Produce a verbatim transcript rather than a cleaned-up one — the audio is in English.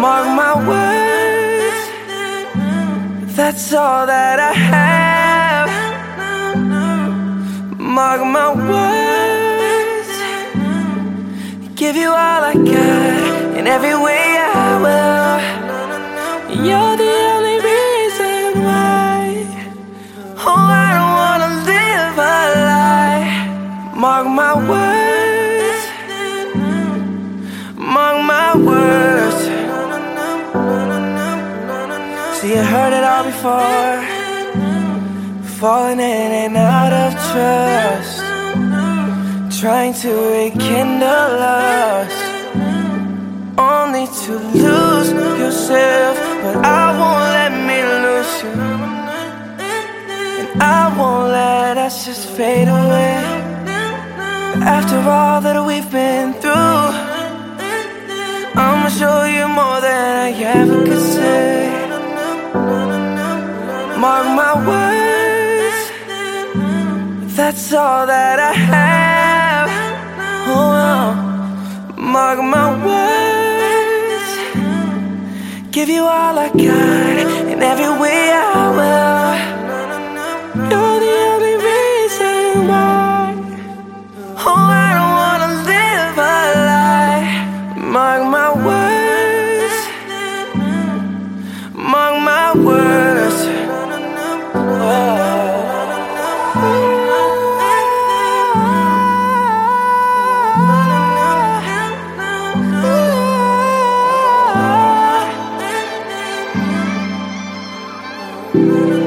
Mark my words, that's all that I have. Mark my words, give you all I got, in every way I will. You're the only reason why. Oh, I don't wanna live a lie. Mark my words, mark my words. See, you heard it all before, falling in and out of trust, trying to rekindle us, only to lose yourself. But I won't let me lose you, and I won't let us just fade away. After all that we've been through, I'ma show you more than I ever could say. Mark my words, that's all that I have. Oh, mark my words, give you all I got, in every way I will. You're the only reason why. Oh, I don't wanna live a lie. Mark my words, mark my words. Oh.